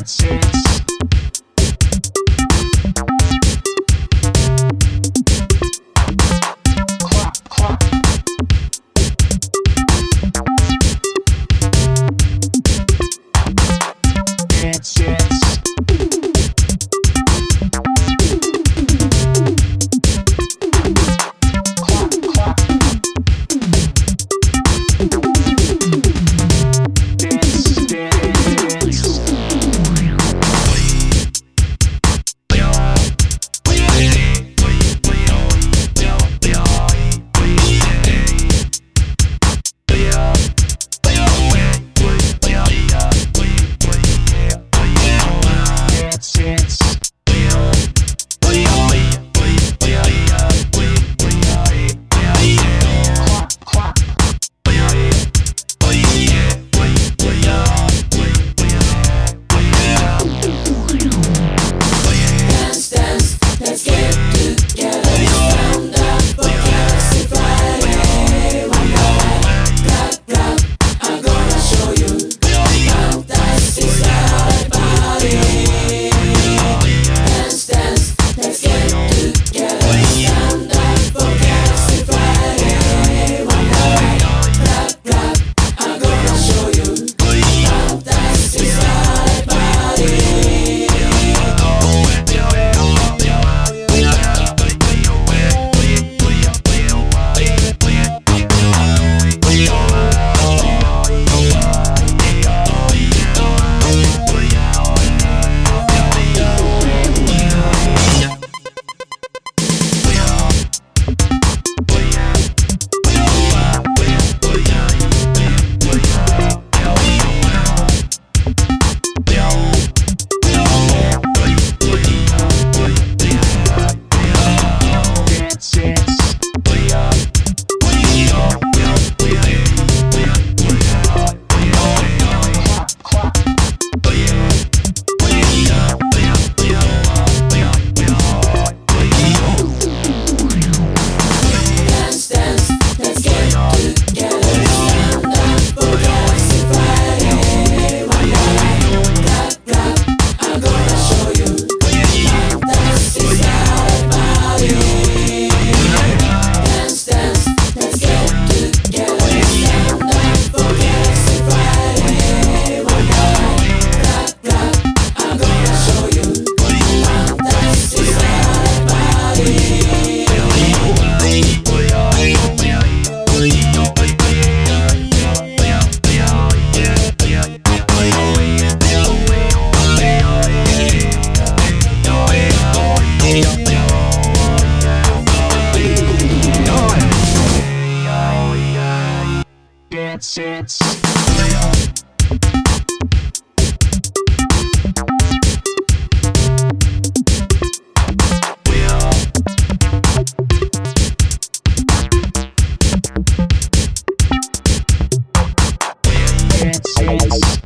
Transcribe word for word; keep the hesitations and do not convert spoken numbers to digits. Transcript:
Dance, dance. Clap, clap. Dance, dance. Clap, clap. Dance, dance. Dance, dance. Clap, clap. Dance, dance, let's get together. Stand up for Classic Friday. One night, clap, clap, I'm gonna show you. Fantastic style party. Dance, dance, let's get together. Stand up for Classic Friday. One night, clap, clap, I'm gonna show you. Fantastic style party. Dance, dance. Clap, clap. Dance, dance, let's get together. Stand up for Classic Friday. One night, clap, clap, I'm gonna show you. Fantastic style party. Dance, dance, let's get together. Stand up for Classic Friday. One night, clap, clap, I'm gonna show you. Fantastic style party. Dance, dance. Dance, dance.